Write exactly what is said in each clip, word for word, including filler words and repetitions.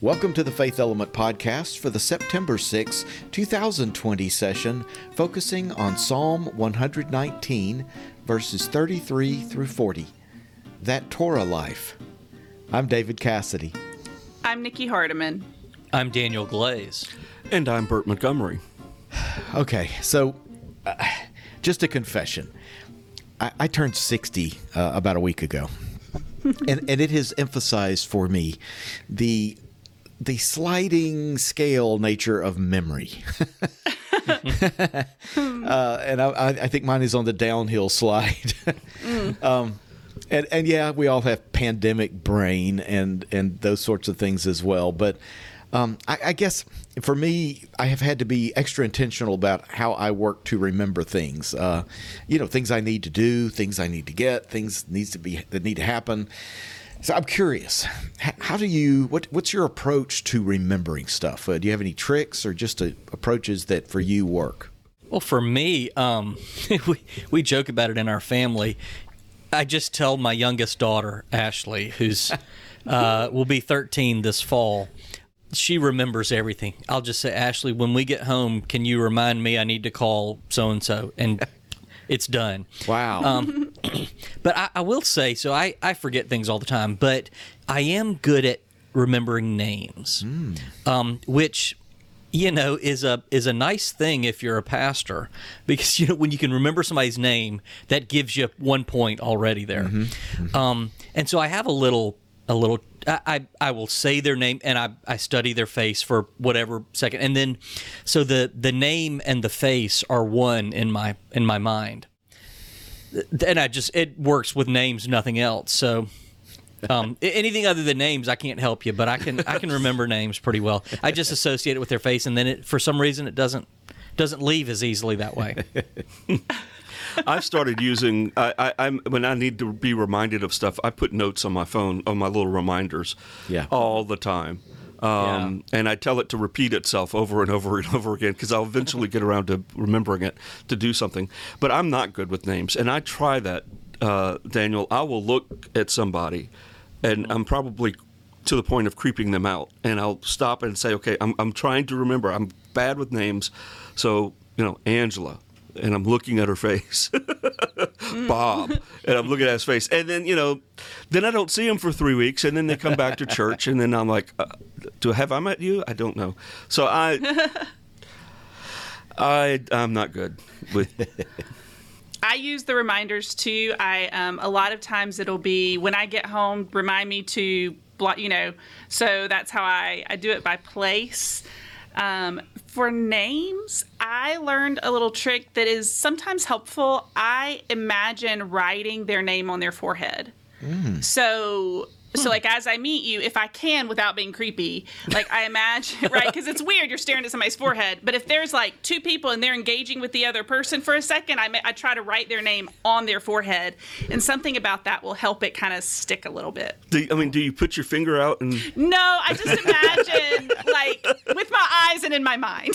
Welcome to the Faith Element Podcast for the September sixth, twenty twenty session, focusing on Psalm one nineteen, verses thirty-three through forty. That Torah life. I'm David Cassidy. I'm Nikki Hardiman. I'm Daniel Glaze. And I'm Bert Montgomery. Okay, so uh, just a confession. I, I turned sixty uh, about a week ago, and, and it has emphasized for me the the sliding scale nature of memory. uh, and I, I think mine is on the downhill slide. mm. um, and, and yeah, we all have pandemic brain and, and those sorts of things as well. But um, I, I guess for me, I have had to be extra intentional about how I work to remember things. Uh, you know, things I need to do, things I need to get, things needs to be that need to happen. So I'm curious, how do you, what, what's your approach to remembering stuff? Uh, do you have any tricks or just uh, approaches that for you work? Well, for me, um, we, we joke about it in our family. I just tell my youngest daughter, Ashley, who's uh, will be thirteen this fall. She remembers everything. I'll just say, Ashley, when we get home, can you remind me I need to call so-and-so? And it's done. Wow. Um, but I, I will say, so I, I forget things all the time, but I am good at remembering names, mm. um, which, you know, is a is a nice thing if you're a pastor, because, you know, when you can remember somebody's name, that gives you one point already there. Mm-hmm. Mm-hmm. Um, and so I have a little, a little, I, I, I will say their name and I, I study their face for whatever second. And then, so the, the name and the face are one in my, in my mind. And I just, it works with names, nothing else. So um, anything other than names, I can't help you, but I can, I can remember names pretty well. I just associate it with their face, and then it, for some reason, it doesn't, doesn't leave as easily that way. I've started using, I, I, I'm when I need to be reminded of stuff, I put notes on my phone, on my little reminders, yeah. all the time. Um, yeah. And I tell it to repeat itself over and over and over again, because I'll eventually get around to remembering it to do something. But I'm not good with names, and I try that, uh, Daniel. I will look at somebody, and I'm probably to the point of creeping them out, and I'll stop and say, okay, I'm, I'm trying to remember. I'm bad with names, so, you know, Angela. And I'm looking at her face, Bob, and I'm looking at his face. And then, you know, then I don't see him for three weeks, and then they come back to church, and then I'm like, uh, do have I met you? I don't know. So I, I, I'm not good with. I use the reminders too. I um, a lot of times it'll be when I get home, remind me to block, you know. So that's how I, I do it by place. Um, for names, I learned a little trick that is sometimes helpful. I imagine writing their name on their forehead. Mm. So, so like as I meet you, if I can without being creepy, like I imagine, right? Because it's weird, you're staring at somebody's forehead. But if there's like two people and they're engaging with the other person for a second, I, I try to write their name on their forehead. And something about that will help it kind of stick a little bit. Do you, I mean, do you put your finger out and? No, I just imagine like with my eyes and in my mind.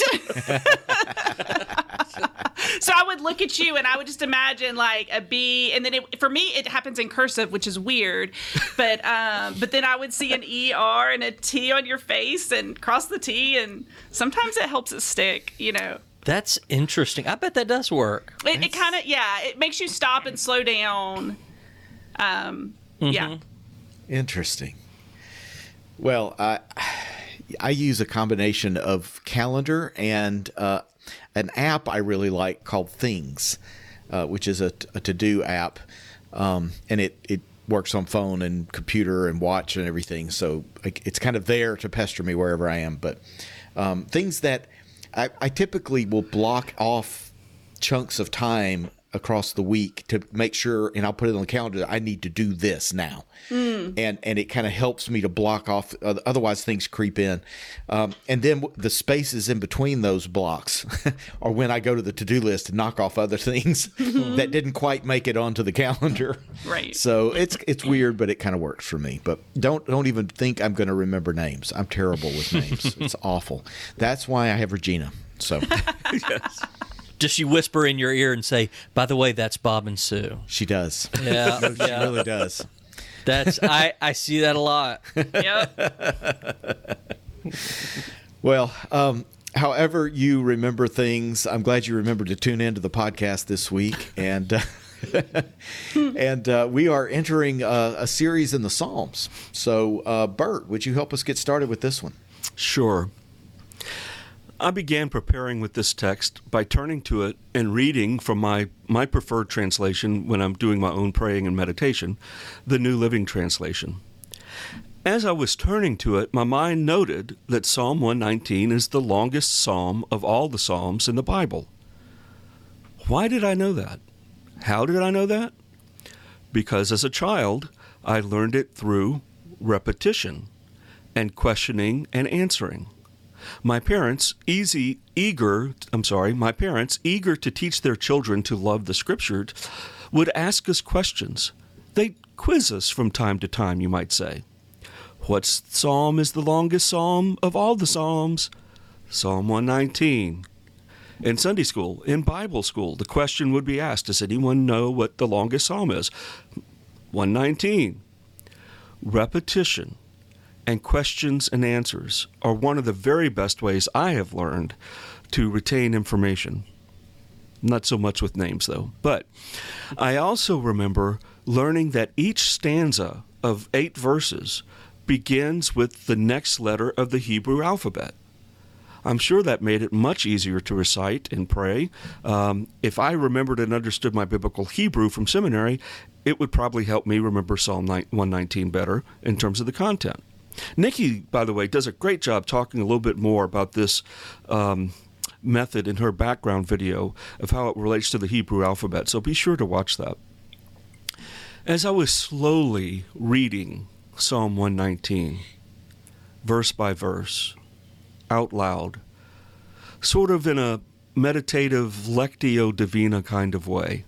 So I would look at you and I would just imagine like a B, and then it, for me it happens in cursive, which is weird, but um, but then I would see an E R and a T on your face and cross the T, and sometimes it helps it stick, you know. That's interesting. I bet that does work. It, it kind of, yeah, it makes you stop and slow down. Um, mm-hmm. Yeah. Interesting. Well, I I use a combination of calendar and uh, an app I really like called Things, uh, which is a, a to-do app, um, and it, it works on phone and computer and watch and everything, so it's kind of there to pester me wherever I am. But um, things that I, I typically will block off chunks of time across the week to make sure, and I'll put it on the calendar, that I need to do this now. Mm. And and it kind of helps me to block off, otherwise things creep in. Um, and then the spaces in between those blocks are when I go to the to-do list and knock off other things mm-hmm. that didn't quite make it onto the calendar. Right. So it's it's weird, but it kind of works for me. But don't don't even think I'm going to remember names. I'm terrible with names. It's awful. That's why I have Regina. So yes. Does she whisper in your ear and say, by the way, that's Bob and Sue? She does. Yeah, no, she yeah. really does. That's I, I see that a lot. Yep. Well, um, however you remember things, I'm glad you remembered to tune into the podcast this week. And uh, and uh, we are entering uh, a series in the Psalms. So, uh, Bert, would you help us get started with this one? Sure. I began preparing with this text by turning to it and reading from my, my preferred translation when I'm doing my own praying and meditation, the New Living Translation. As I was turning to it, my mind noted that Psalm one nineteen is the longest psalm of all the psalms in the Bible. Why did I know that? How did I know that? Because as a child, I learned it through repetition and questioning and answering. My parents, easy, eager, I'm sorry, my parents, eager to teach their children to love the Scriptures, would ask us questions. They'd quiz us from time to time, you might say. What psalm is the longest psalm of all the psalms? Psalm one nineteen. In Sunday school, in Bible school, the question would be asked, does anyone know what the longest psalm is? one nineteen. Repetition and questions and answers are one of the very best ways I have learned to retain information. Not so much with names, though. But I also remember learning that each stanza of eight verses begins with the next letter of the Hebrew alphabet. I'm sure that made it much easier to recite and pray. Um, if I remembered and understood my biblical Hebrew from seminary, it would probably help me remember Psalm one nineteen better in terms of the content. Nikki, by the way, does a great job talking a little bit more about this um, method in her background video of how it relates to the Hebrew alphabet, so be sure to watch that. As I was slowly reading Psalm one nineteen, verse by verse, out loud, sort of in a meditative Lectio Divina kind of way,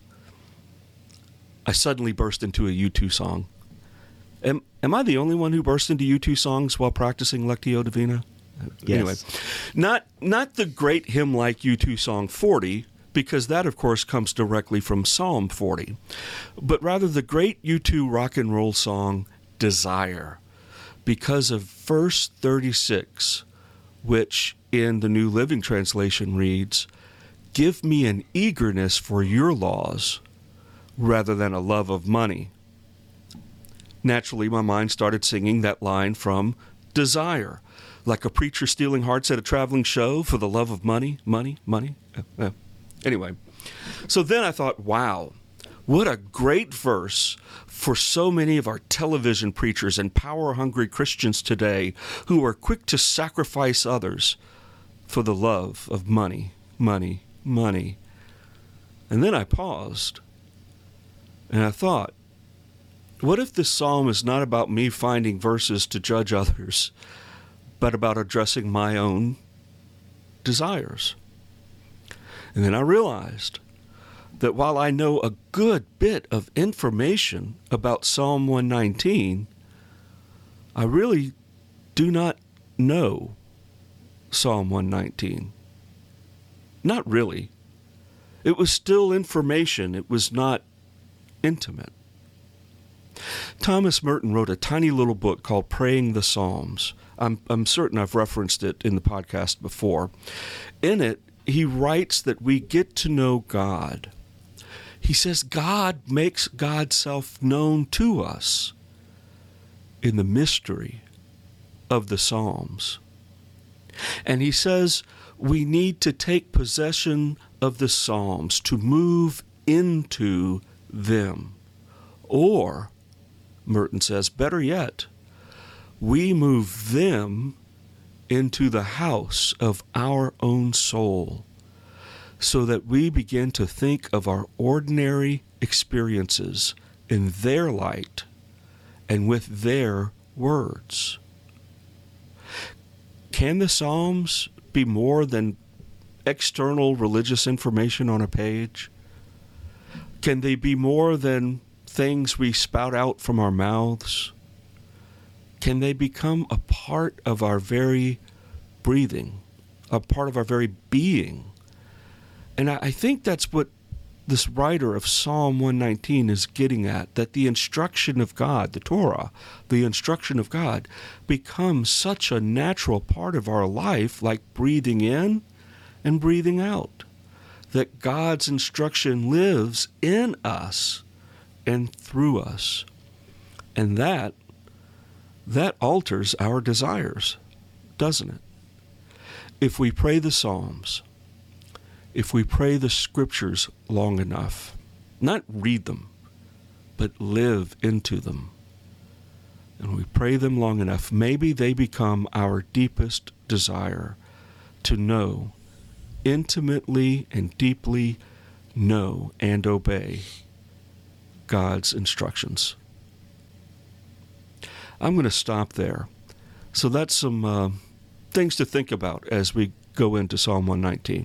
I suddenly burst into a U two song. Am, am I the only one who burst into U two songs while practicing Lectio Divina? Yes. Anyway, not, not the great hymn like U two song forty, because that, of course, comes directly from Psalm forty, but rather the great U two rock and roll song, Desire, because of verse thirty-six, which in the New Living Translation reads, "Give me an eagerness for your laws rather than a love of money." Naturally, my mind started singing that line from Desire, like a preacher stealing hearts at a traveling show for the love of money, money, money. Uh, uh. Anyway, so then I thought, wow, what a great verse for so many of our television preachers and power-hungry Christians today who are quick to sacrifice others for the love of money, money, money. And then I paused, and I thought, what if this psalm is not about me finding verses to judge others, but about addressing my own desires? And then I realized that while I know a good bit of information about Psalm one nineteen, I really do not know Psalm one nineteen. Not really. It was still information. It was not intimate. Thomas Merton wrote a tiny little book called Praying the Psalms. I'm, I'm certain I've referenced it in the podcast before. In it, he writes that we get to know God. He says God makes God's self known to us in the mystery of the Psalms. And he says we need to take possession of the Psalms to move into them. Or, Merton says, better yet, we move them into the house of our own soul, so that we begin to think of our ordinary experiences in their light and with their words. Can the Psalms be more than external religious information on a page? Can they be more than things we spout out from our mouths? Can they become a part of our very breathing, a part of our very being? And I think that's what this writer of Psalm one nineteen is getting at, that the instruction of God, the Torah, the instruction of God, becomes such a natural part of our life, like breathing in and breathing out, that God's instruction lives in us and through us. And that, that alters our desires, doesn't it? If we pray the Psalms, if we pray the Scriptures long enough, not read them, but live into them, and we pray them long enough, maybe they become our deepest desire to know, intimately and deeply know and obey God's instructions. I'm going to stop there. So that's some uh, things to think about as we go into Psalm one nineteen.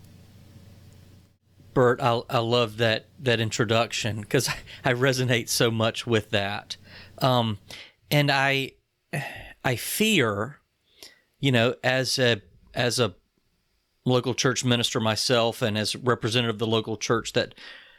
Bert, I, I love that that introduction because I resonate so much with that, um, and I I fear, you know, as a as a local church minister myself and as representative of the local church, that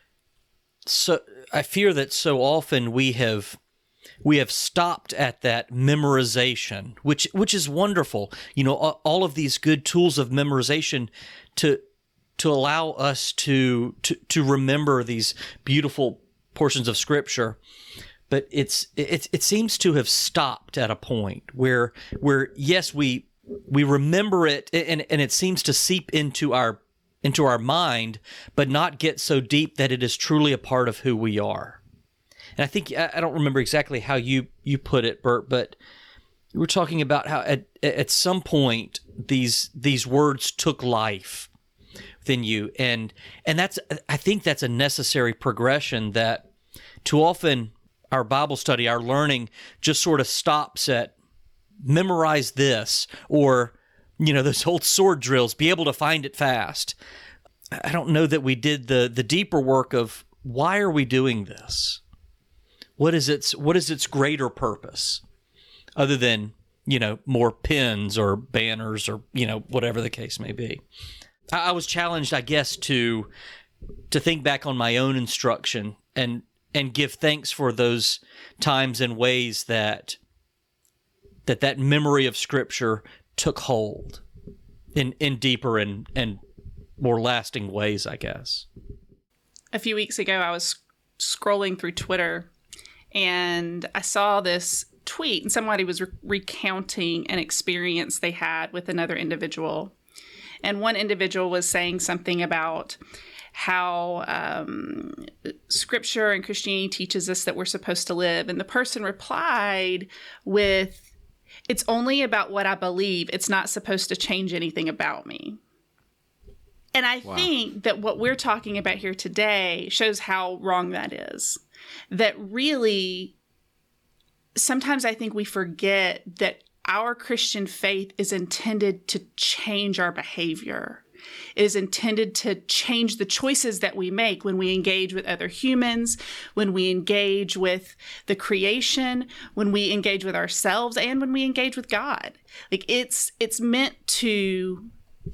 so I fear that so often we have we have stopped at that memorization, which which is wonderful. You know, all of these good tools of memorization to. to allow us to, to to remember these beautiful portions of Scripture, but it's it it seems to have stopped at a point where where yes we we remember it and and it seems to seep into our into our mind, but not get so deep that it is truly a part of who we are. And I think I don't remember exactly how you you put it, Bert, but you were talking about how at at some point these these words took life within you, and and that's I think that's a necessary progression, that too often our Bible study, our learning just sort of stops at memorize this, or you know, those old sword drills, be able to find it fast. I don't know that we did the the deeper work of why are we doing this? What is its what is its greater purpose, other than, you know, more pins or banners or, you know, whatever the case may be. I was challenged, I guess, to to think back on my own instruction and and give thanks for those times and ways that that that memory of Scripture took hold in in deeper and and more lasting ways, I guess. A few weeks ago, I was scrolling through Twitter, and I saw this tweet, and somebody was re- recounting an experience they had with another individual. And one individual was saying something about how um, Scripture and Christianity teaches us that we're supposed to live. And the person replied with, "It's only about what I believe. It's not supposed to change anything about me." And I wow. think that what we're talking about here today shows how wrong that is. That really, sometimes I think we forget that our Christian faith is intended to change our behavior. It is intended to change the choices that we make when we engage with other humans, when we engage with the creation, when we engage with ourselves, and when we engage with God. Like it's it's meant to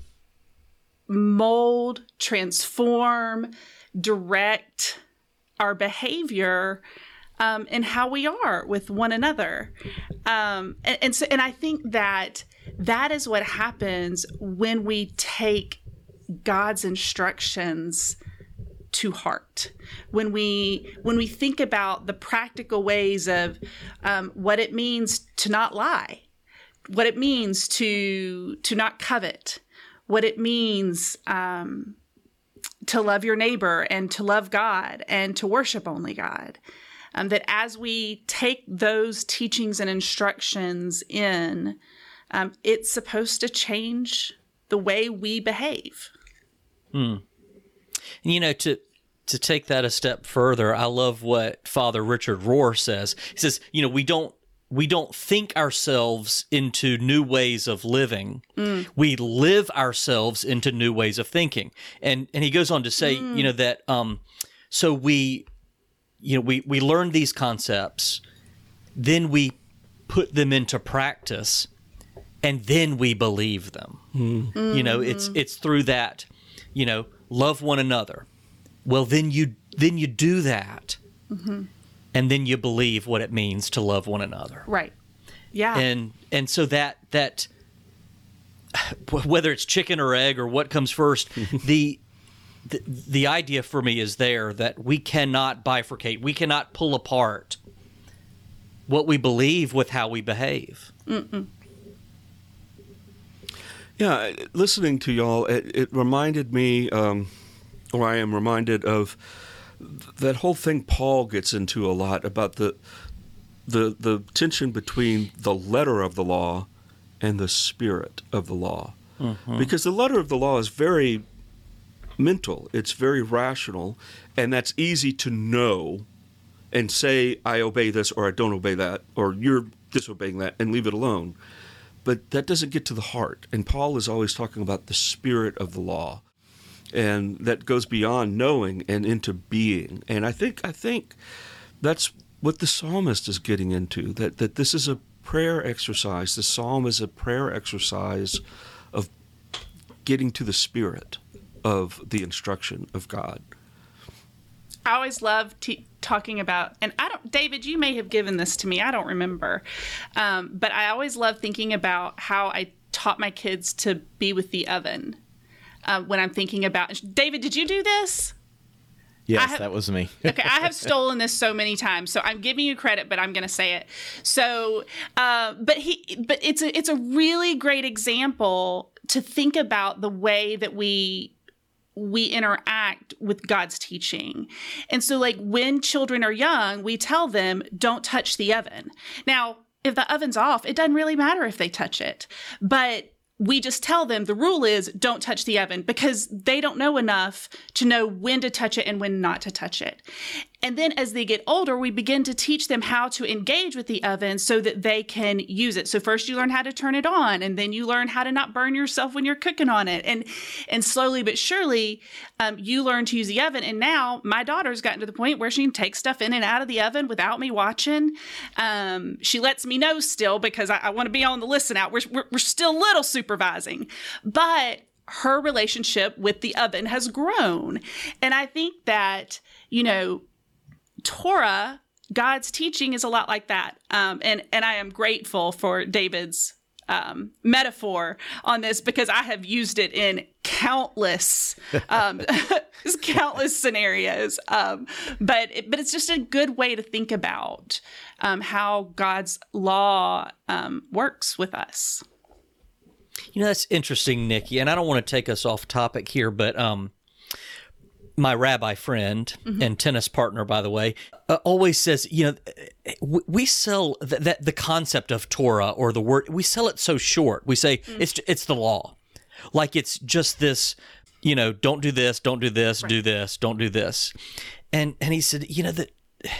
mold, transform, direct our behavior Um, and how we are with one another. Um, and, and so, and I think that that is what happens when we take God's instructions to heart. When we, when we think about the practical ways of um, what it means to not lie, what it means to, to not covet, what it means um, to love your neighbor and to love God and to worship only God. Um, that as we take those teachings and instructions in, um, it's supposed to change the way we behave. Hmm. And, you know, to to take that a step further, I love what Father Richard Rohr says. He says, you know, we don't we don't think ourselves into new ways of living. Mm. We live ourselves into new ways of thinking. And and he goes on to say, mm. you know, that um, so we. You know, we, we learn these concepts, then we put them into practice, and then we believe them. Mm. Mm-hmm. You know, it's it's through that, you know, love one another, well, then you then you do that, mm-hmm. and then you believe what it means to love one another. Right. Yeah. And and so that that whether it's chicken or egg or what comes first, the, the the idea for me is there that we cannot bifurcate, we cannot pull apart what we believe with how we behave. Mm-mm. Yeah, listening to y'all, it, it reminded me, um, or I am reminded of that whole thing Paul gets into a lot about the the the tension between the letter of the law and the spirit of the law. Mm-hmm. Because the letter of the law is very mental, it's very rational, and that's easy to know and say, I obey this or I don't obey that, or you're disobeying that, and leave it alone. But that doesn't get to the heart. And Paul is always talking about the spirit of the law. And that goes beyond knowing and into being. And I think I think that's what the psalmist is getting into, that, that this is a prayer exercise. The psalm is a prayer exercise of getting to the spirit of the instruction of God. I always love t- talking about, and I don't, David, you may have given this to me. I don't remember. Um, but I always love thinking about how I taught my kids to be with the oven uh, when I'm thinking about, David, did you do this? Yes, have, that was me. Okay, I have stolen this so many times, so I'm giving you credit, but I'm going to say it. So, uh, but he, but it's a, it's a really great example to think about the way that we we interact with God's teaching. And so, like, when children are young, we tell them, don't touch the oven. Now, if the oven's off, it doesn't really matter if they touch it, but we just tell them the rule is don't touch the oven, because they don't know enough to know when to touch it and when not to touch it. And then as they get older, we begin to teach them how to engage with the oven so that they can use it. So first you learn how to turn it on, and then you learn how to not burn yourself when you're cooking on it. And and slowly but surely, um, you learn to use the oven. And now my daughter's gotten to the point where she can take stuff in and out of the oven without me watching. Um, she lets me know still, because I, I want to be on the listen out. We're, we're, we're still little supervising. But her relationship with the oven has grown. And I think that, you know, Torah, God's teaching, is a lot like that. Um, and, and I am grateful for David's um, metaphor on this, because I have used it in countless, um, countless scenarios. Um, but, it, but it's just a good way to think about um, how God's law um, works with us. You know, that's interesting, Nikki, and I don't want to take us off topic here, but um, my rabbi friend mm-hmm. and tennis partner, by the way, uh, always says, you know, we sell th- that the concept of Torah, or the word, we sell it so short. We say mm. it's it's the law, like it's just this, you know, don't do this, don't do this, right. do this, don't do this, and and he said, you know, that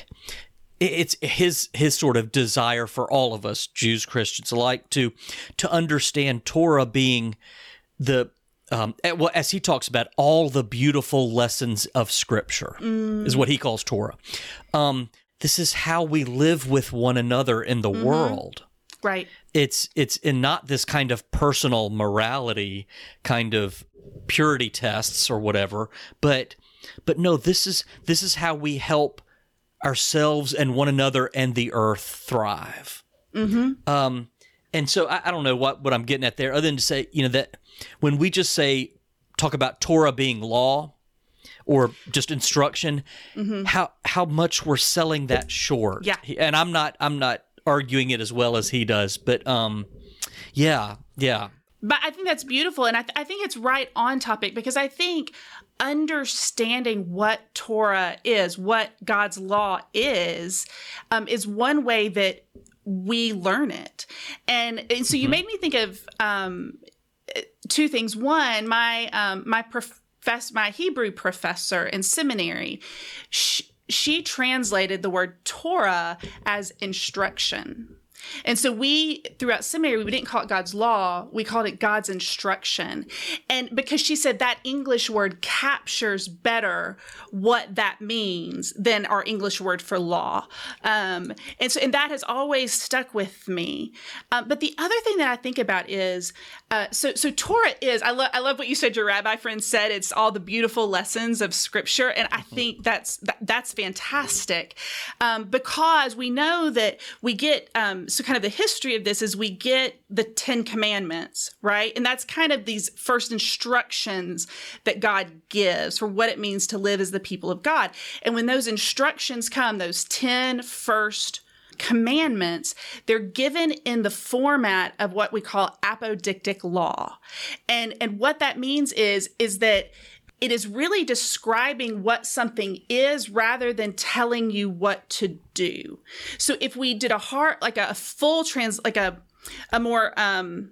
it's his his sort of desire for all of us, Jews, Christians alike, to to understand Torah being the Um, well, as he talks about all the beautiful lessons of Scripture, mm. is what he calls Torah. Um, this is how we live with one another in the mm-hmm. world. Right. It's it's in not this kind of personal morality kind of purity tests or whatever, but but no, this is this is how we help ourselves and one another and the earth thrive. Mm-hmm. Um, and so I, I don't know what, what I'm getting at there, other than to say, you know, that when we just say, talk about Torah being law or just instruction, mm-hmm. how how much we're selling that short. Yeah. And I'm not I'm not arguing it as well as he does, but um, yeah, yeah. But I think that's beautiful, and I, th- I think it's right on topic, because I think understanding what Torah is, what God's law is, um, is one way that we learn it. And, and so you mm-hmm. made me think of um, two things. One, my um, my profess my Hebrew professor in seminary, she, she translated the word Torah as instruction. And so we, throughout seminary, we didn't call it God's law. We called it God's instruction. And because she said that English word captures better what that means than our English word for law. Um, and so, and that has always stuck with me. Um, but the other thing that I think about is, uh, so, so Torah is, I love, I love what you said, your rabbi friend said, it's all the beautiful lessons of scripture. And I think that's, that, that's fantastic. Um, because we know that we get, um, so kind of the history of this is we get the Ten Commandments, right? And that's kind of these first instructions that God gives for what it means to live as the people of God. And when those instructions come, those ten first commandments, they're given in the format of what we call apodictic law. And, and what that means is, is that it is really describing what something is rather than telling you what to do. So if we did a hard, like a full trans, like a, a more, um,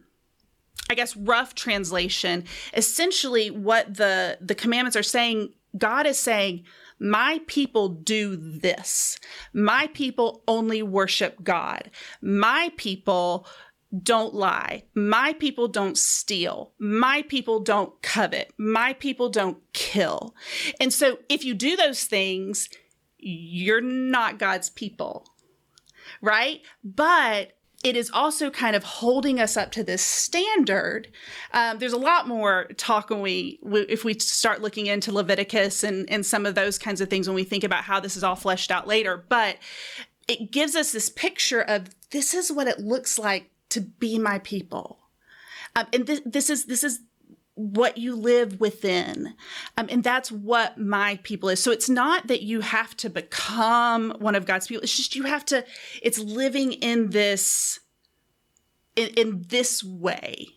I guess, rough translation, essentially what the, the commandments are saying, God is saying, my people do this. My people only worship God. My people don't lie. My people don't steal. My people don't covet. My people don't kill. And so if you do those things, you're not God's people, right? But it is also kind of holding us up to this standard. Um, there's a lot more talk when we, if we start looking into Leviticus and, and some of those kinds of things when we think about how this is all fleshed out later. But it gives us this picture of this is what it looks like to be my people. Um, and this, this is, this is what you live within. Um, and that's what my people is. So it's not that you have to become one of God's people. It's just, you have to, it's living in this, in, in this way.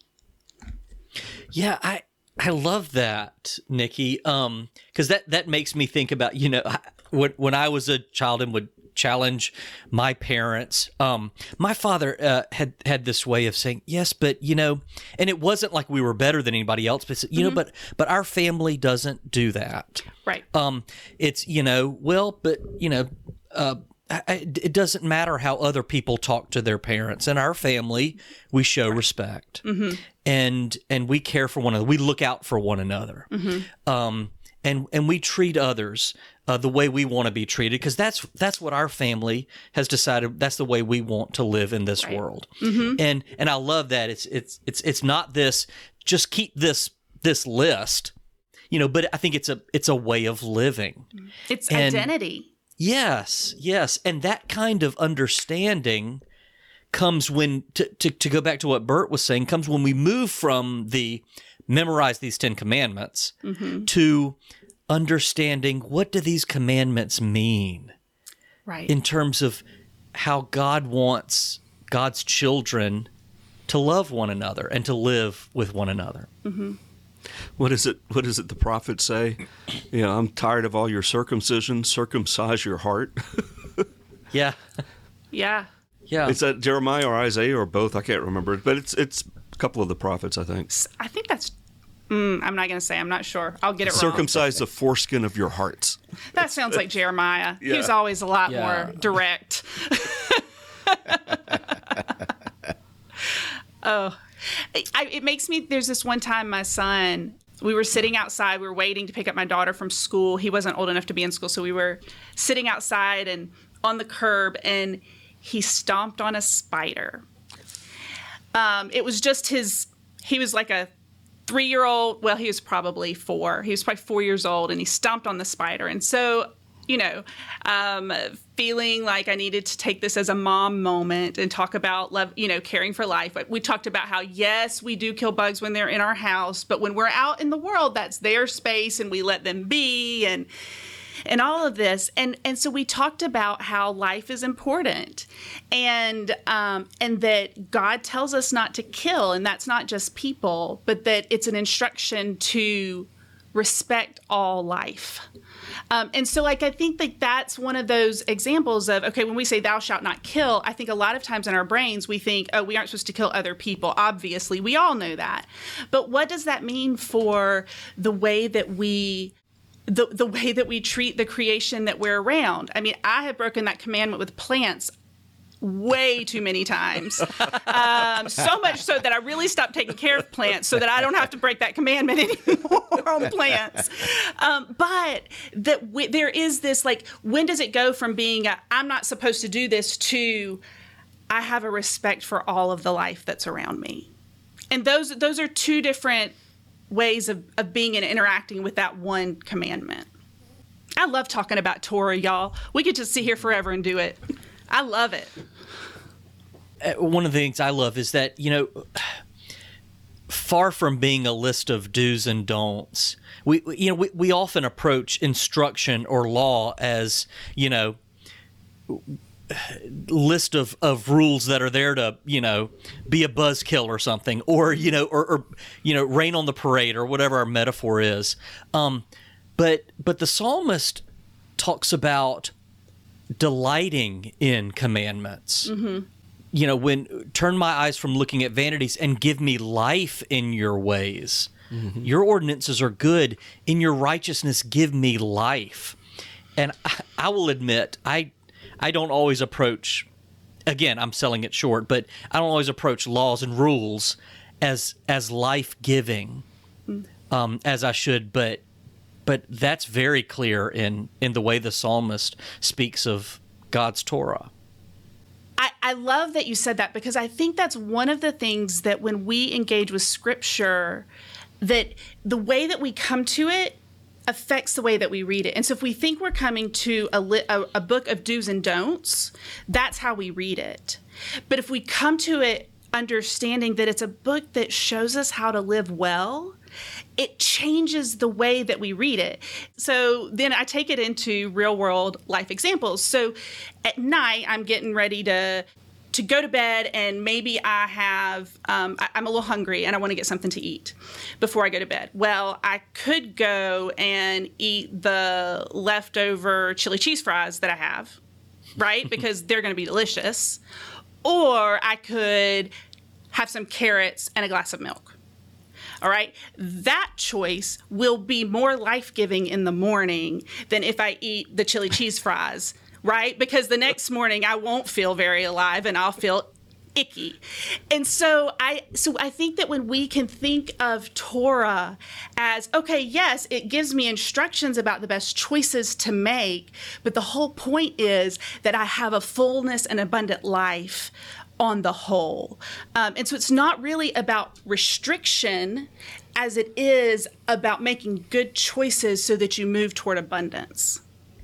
Yeah. I, I love that, Nikki. Um, cause that, that makes me think about, you know, when, when I was a child and would challenge my parents. Um, my father uh, had had this way of saying, yes, but, you know, and it wasn't like we were better than anybody else, but, you mm-hmm. know, but but our family doesn't do that. Right. Um, it's, you know, well, but, you know, uh, I, it doesn't matter how other people talk to their parents. In our family, we show right. respect mm-hmm. and and we care for one another. We look out for one another. Mm-hmm. Um, and and we treat others uh, the way we want to be treated, because that's that's what our family has decided. That's the way we want to live in this right. world. Mm-hmm. And and I love that it's it's it's it's not this just keep this this list, you know. But I think it's a it's a way of living. It's and identity. Yes, yes, and that kind of understanding comes when to, to to go back to what Bert was saying. Comes when we move from the memorize these Ten Commandments mm-hmm. to understanding what do these commandments mean, right? In terms of how God wants God's children to love one another and to live with one another. Mm-hmm. What is it? What does it? The prophets say, "You know, I'm tired of all your circumcision. Circumcise your heart." yeah, yeah, yeah. Is that Jeremiah or Isaiah or both? I can't remember, but it's it's a couple of the prophets, I think. I think that's. Mm, I'm not going to say. I'm not sure. I'll get it wrong. Circumcise the foreskin of your hearts. That sounds like Jeremiah. Yeah. He's always a lot Yeah. more direct. oh, I, it makes me. There's this one time my son. We were sitting outside. We were waiting to pick up my daughter from school. He wasn't old enough to be in school, so we were sitting outside and on the curb, and he stomped on a spider. Um, it was just his. He was like a three-year-old, well, he was probably four. He was probably four years old, and he stomped on the spider. And so, you know, um, feeling like I needed to take this as a mom moment and talk about love, you know, caring for life. We talked about how, yes, we do kill bugs when they're in our house, but when we're out in the world, that's their space, and we let them be, and and all of this. And and so we talked about how life is important, and um, and that God tells us not to kill, and that's not just people, but that it's an instruction to respect all life. Um, and so, like, I think that that's one of those examples of, okay, when we say thou shalt not kill, I think a lot of times in our brains we think, oh, we aren't supposed to kill other people. Obviously, we all know that. But what does that mean for the way that we The, the way that we treat the creation that we're around? I mean, I have broken that commandment with plants way too many times. Um, so much so that I really stopped taking care of plants so that I don't have to break that commandment anymore on plants. Um, but that w- there is this, like, when does it go from being a, I'm not supposed to do this to I have a respect for all of the life that's around me? And those those are two different ways of, of being and interacting with that one commandment. I love talking about Torah, y'all. We could just sit here forever and do it. I love it. Uh, One of the things I love is that, you know, far from being a list of do's and don'ts, we, we- you know, we, we often approach instruction or law as, you know, list of, of rules that are there to, you know, be a buzzkill or something, or, you know, or, or, you know, rain on the parade or whatever our metaphor is. Um, but, but the psalmist talks about delighting in commandments. Mm-hmm. You know, when turn my eyes from looking at vanities and give me life in your ways. Mm-hmm. Your ordinances are good. In your righteousness, give me life. And I, I will admit, I I don't always approach, again, I'm selling it short, but I don't always approach laws and rules as as life-giving mm. um, as I should, but but that's very clear in, in the way the psalmist speaks of God's Torah. I, I love that you said that, because I think that's one of the things that when we engage with Scripture, that the way that we come to it affects the way that we read it. And so if we think we're coming to a, li- a, a book of do's and don'ts, that's how we read it. But if we come to it understanding that it's a book that shows us how to live well, it changes the way that we read it. So then I take it into real world life examples. So at night, I'm getting ready to to go to bed, and maybe I have, um, I, I'm a little hungry and I want to get something to eat before I go to bed. Well, I could go and eat the leftover chili cheese fries that I have, right? Because they're going to be delicious. Or I could have some carrots and a glass of milk. All right. That choice will be more life-giving in the morning than if I eat the chili cheese fries, right? Because the next morning I won't feel very alive and I'll feel icky. And so I so I think that when we can think of Torah as, okay, yes, it gives me instructions about the best choices to make, but the whole point is that I have a fullness and abundant life on the whole. Um, and so it's not really about restriction as it is about making good choices so that you move toward abundance.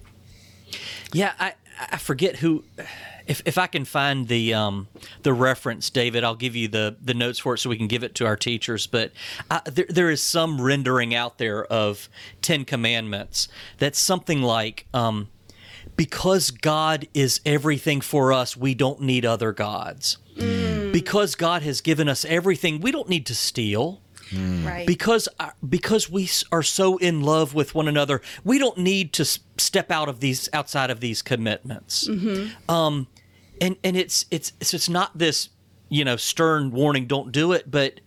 Yeah, I, I forget who. If if I can find the um, the reference, David, I'll give you the, the notes for it so we can give it to our teachers. But uh, there there is some rendering out there of Ten Commandments that's something like, um, because God is everything for us, we don't need other gods. Mm. Because God has given us everything, we don't need to steal. Mm. Right. Because because we are so in love with one another, we don't need to step out of these outside of these commitments. Mm-hmm. Um, and and it's it's it's it's not this, you know, stern warning, don't do it. But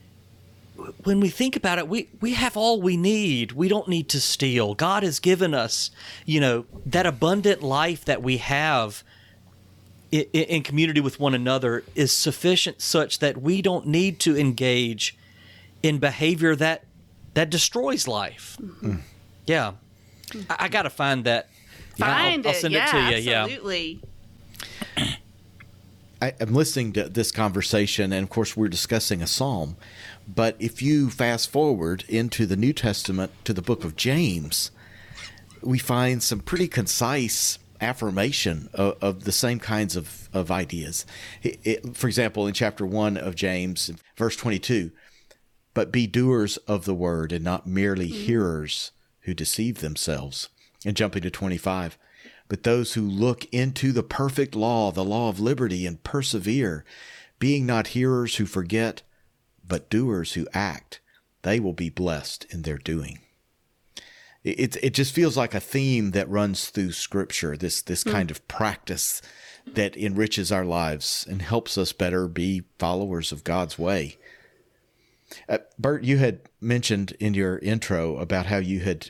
when we think about it, we we have all we need. We don't need to steal. God has given us, you know, that abundant life that we have in, in community with one another is sufficient, such that we don't need to engage in behavior that that destroys life. Mm-hmm. Yeah, I, I got to find that. Find I'll, I'll it. send Yeah, it to you. absolutely. Yeah. I, I'm listening to this conversation, and of course, we're discussing a psalm. But if you fast forward into the New Testament to the book of James, we find some pretty concise affirmation of, of the same kinds of, of ideas. It, it, for example, in chapter one of James, verse twenty-two, but be doers of the word and not merely hearers who deceive themselves. And jumping to twenty-five, but those who look into the perfect law, the law of liberty, and persevere, being not hearers who forget, but doers who act, they will be blessed in their doing. It, it just feels like a theme that runs through Scripture, this, this mm. kind of practice that enriches our lives and helps us better be followers of God's way. Uh, Bert, you had mentioned in your intro about how you had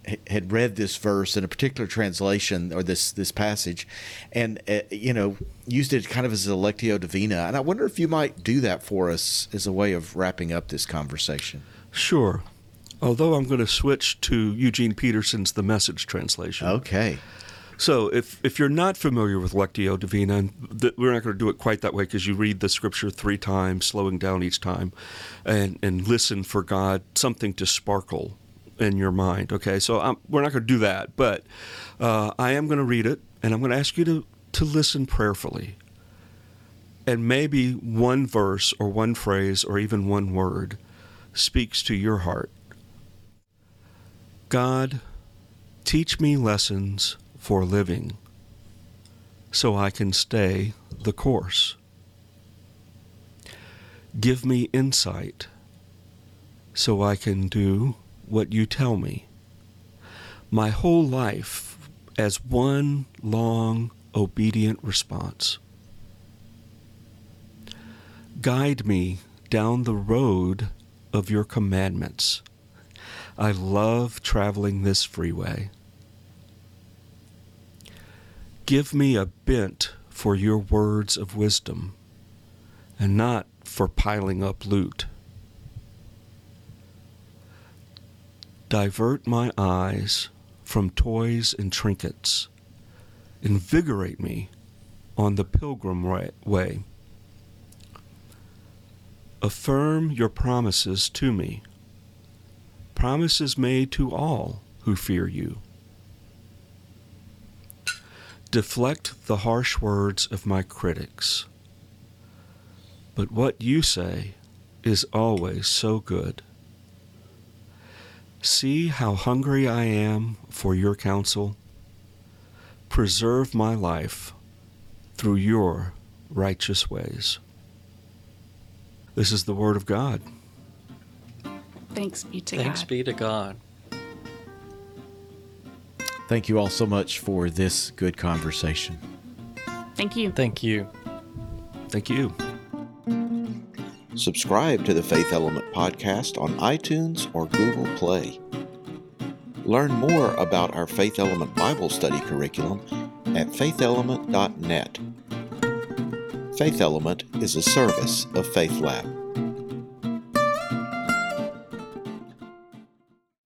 had read this verse in a particular translation or this this passage, and uh, you know used it kind of as a Lectio Divina. And I wonder if you might do that for us as a way of wrapping up this conversation. Sure. Although I'm going to switch to Eugene Peterson's The Message translation. Okay. So if, if you're not familiar with Lectio Divina, and th- we're not going to do it quite that way because you read the scripture three times, slowing down each time, and, and listen for God, something to sparkle in your mind. Okay, so I'm, we're not going to do that, but uh, I am going to read it, and I'm going to ask you to, to listen prayerfully. And maybe one verse or one phrase or even one word speaks to your heart. God, teach me lessons for living so I can stay the course. Give me insight so I can do what you tell me. My whole life as one long, obedient response. Guide me down the road of your commandments. I love traveling this freeway. Give me a bent for your words of wisdom and not for piling up loot. Divert my eyes from toys and trinkets. Invigorate me on the pilgrim way. Affirm your promises to me, promises made to all who fear you. Deflect the harsh words of my critics, but what you say is always so good. See how hungry I am for your counsel. Preserve my life through your righteous ways. This is the word of God. Thanks be to Thanks God. be to God. Thank you all so much for this good conversation. Thank you. Thank you. Thank you. Subscribe to the Faith Element podcast on iTunes or Google Play. Learn more about our Faith Element Bible study curriculum at faith element dot net. Faith Element is a service of Faith Lab.